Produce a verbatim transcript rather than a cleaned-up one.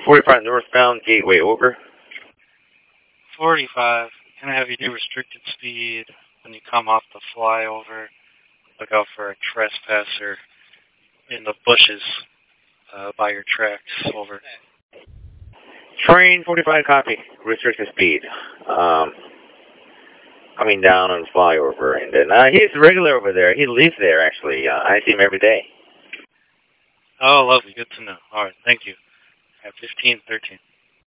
forty-five northbound, Gateway, over. forty-five, can I have you do restricted speed when you come off the flyover? Look out for a trespasser in the bushes uh, by your tracks, over. Train forty-five, copy. Restricted speed. Um, coming down on the flyover. And then, uh, he's a regular over there. He lives there, actually. Uh, I see him every day. Oh, lovely. Good to know. All right, thank you. At fifteen thirteen.